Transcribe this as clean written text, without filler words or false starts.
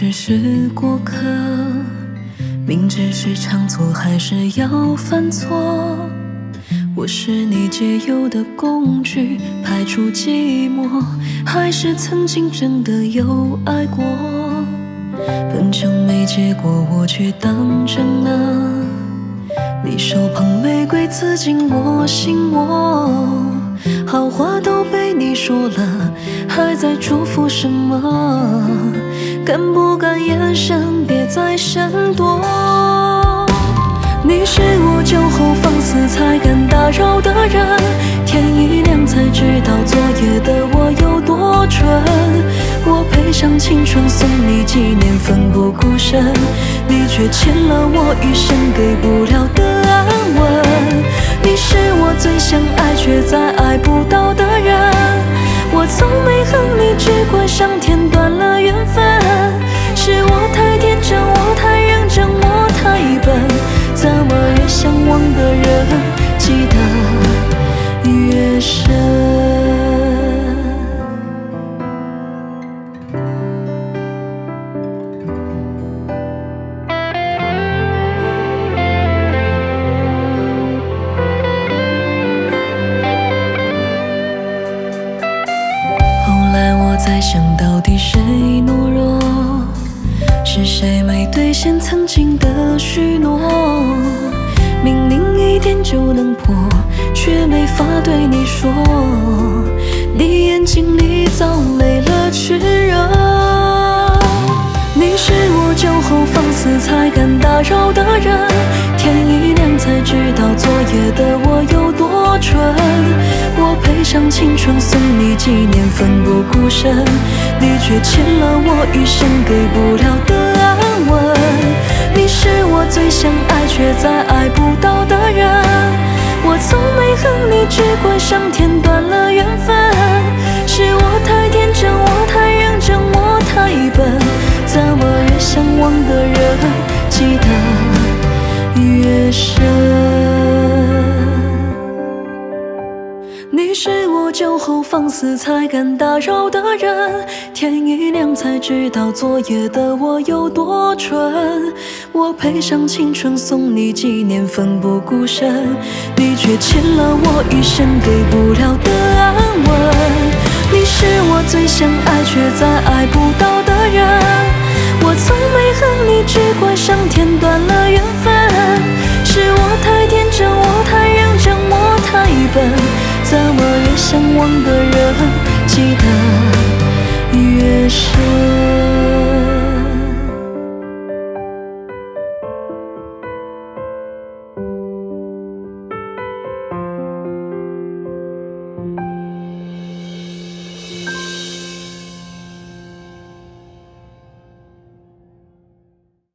只是过客，明知是场错，还是要犯错。我是你解忧的工具，排除寂寞，还是曾经真的有爱过？很久没结果，我却当真了。你手捧玫瑰刺进我心窝，好话都被你说了，还在祝福什么？敢不敢眼神别再闪躲？你是我酒后放肆才敢打扰的人，天一亮才知道昨夜的我有多蠢。我赔上青春送你纪念，奋不顾身，你却欠了我一生给不了的安稳。你是我最想爱却再爱不到的人，我从没恨你，只怪上天断了缘分。是我太天真，我太认真，我太笨，怎么越向往的人记得越深？后来我在想，到底谁懦弱？是谁没兑现曾经的许诺？明明一点就能破，却没法对你说。你眼睛里早没了炽热。你是我酒后放肆才敢打扰的人，天一亮才知道昨夜的我有多蠢。我赔上青春送你纪念，奋不顾身，你却欠了我一生给不了的安稳。你是我最想爱却再爱不到的人，我从没恨你，只怪上天断了缘分。是我太天真，我太认真，我太笨，怎么越向往的人记得越深？你是我酒后放肆才敢打扰的人，天一亮才知道昨夜的我有多蠢。我赔上青春送你纪念，奋不顾身，你却欠了我一生给不了的安稳。你是我最想爱却再爱不到的人，我从没恨你，只怪上天断了缘分。是我太天真，我太认真，我太笨，怎么越向往的人记得越深？